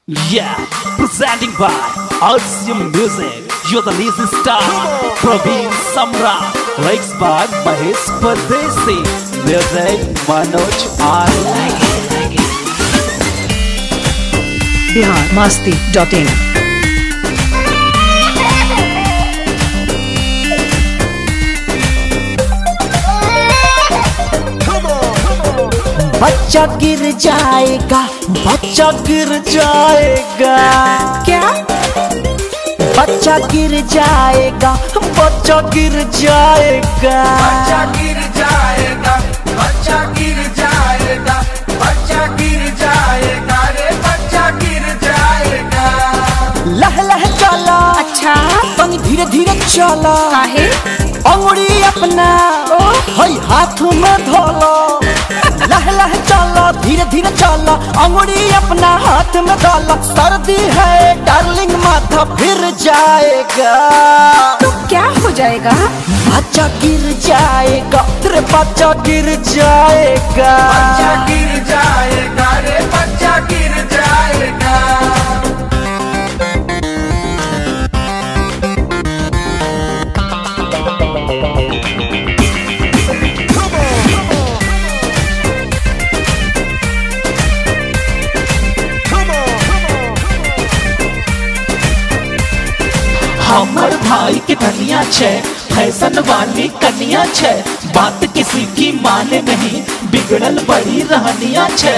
Yeah, presenting by Artsum Music. You're the lead star, Praveen Samra. Lyrics by Mahesh Pardesi. Music Manoj R. biharmasti.in बच्चा गिर जाएगा, बच्चा गिर जाएगा। क्या? बच्चा गिर जाएगा, बच्चा गिर जाएगा। बच्चा गिर जाएगा, बच्चा गिर जाएगा, बच्चा गिर जाएगा रे बच्चा गिर जाएगा। लह लह चला, अच्छा तनी धीरे धीरे चला। काहे? अंगुड़ी अपना हई हाथ में धोलो। लह लह चला, धीरे धीरे चला, अंगुड़ी अपना हाथ में डाला। सर्दी है डार्लिंग, माथा फिर जाएगा। तो क्या हो जाएगा? बच्चा गिर जाएगा, तेरे बच्चा गिर जाएगा। बच्चा गिर जाएगा रे बच्चा गिर जाएगा। हमर भाई के धनिया छे, फैशन वाली कनिया छे। बात किसी की माने नहीं, बिगड़ल बड़ी रहनिया छे।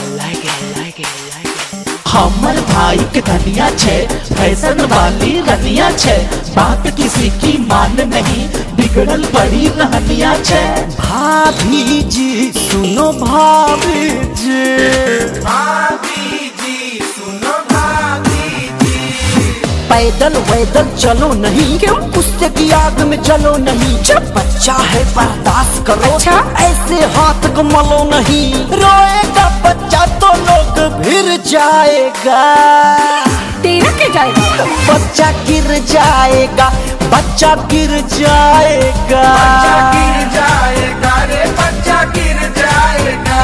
हमर भाई के धनिया छे, फैशन वाली रनिया छे। बात किसी की मान नहीं, बिगड़ल बड़ी रहनिया छे। भाभी जी सुनो, भाभी जी, भाभी जी सुनो भाभी जी। पैदल वैदल चलो नहीं, क्यों? गुस्से की आग में जलो नहीं। जब बच्चा है बर्दाश्त करो, अच्छा? ऐसे हाथ को मलो नहीं। रोएगा बच्चा तो लोग फिर जाएगा। तेरा क्या जाएगा? बच्चा गिर जाएगा, बच्चा गिर जाएगा। बच्चा गिर जाएगा रे बच्चा गिर जाएगा।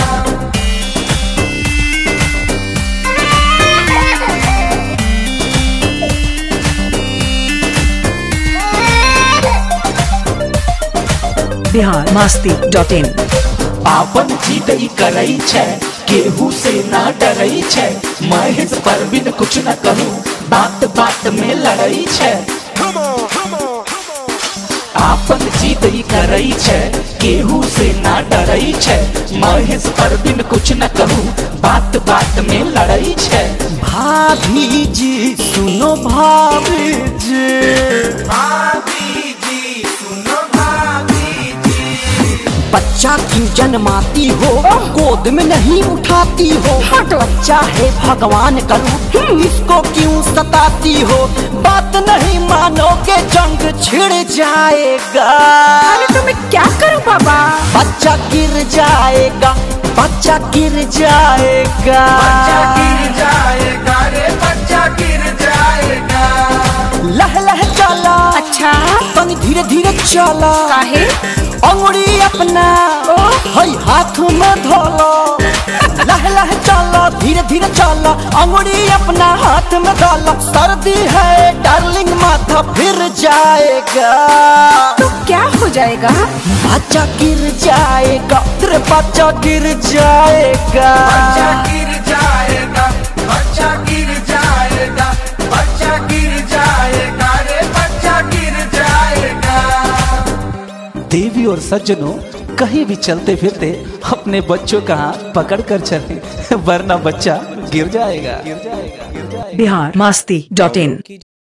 biharmasti.in आपन जीत ई करई छे, केहू से ना डरई छे। महेश परवीन कुछ न कहूँ, बात बात में लड़ई छे। आपन जीत ई करई छे, केहू से ना डरई छे। महेश परवीन कुछ न कहूँ, बात बात में लड़ई छे। भाभी जी सुनो, भाभी जी, भाभी जी सुनो भाभी जी। बच्चा क्यों जन्माती हो, गोद में नहीं उठाती हो। बच्चा है भगवान का रूप, इसको क्यों सताती हो। बात नहीं मानोगे जंग छिड़ जाएगा। अरे तो मैं क्या करूं बाबा? बच्चा गिर जाएगा, बच्चा गिर जाएगा। बच्चा गिर जाएगा रे बच्चा गिर जाएगा। लह लह चला, अच्छा तनी धीरे धीरे चला। काहे? अंगुड़ी अपना हई हाथ में धोलो। लह लह चला, धीरे धीरे चला, अंगुड़ी अपना हाथ में डाला। सर्दी है डार्लिंग, माथा फिर जाएगा। तो क्या हो जाएगा? बच्चा गिर जाएगा, तेरे बच्चा गिर जाएगा। बच्चा गिर जाएगा, बच्चा गिर जाएगा, बच्चा गिर जाएगा रे बच्चा गिर जाएगा। देवी और सज्जनों, कहीं भी चलते फिरते अपने बच्चों का हाथ पकड़ कर चलें, वरना बच्चा गिर जाएगा। biharmasti.in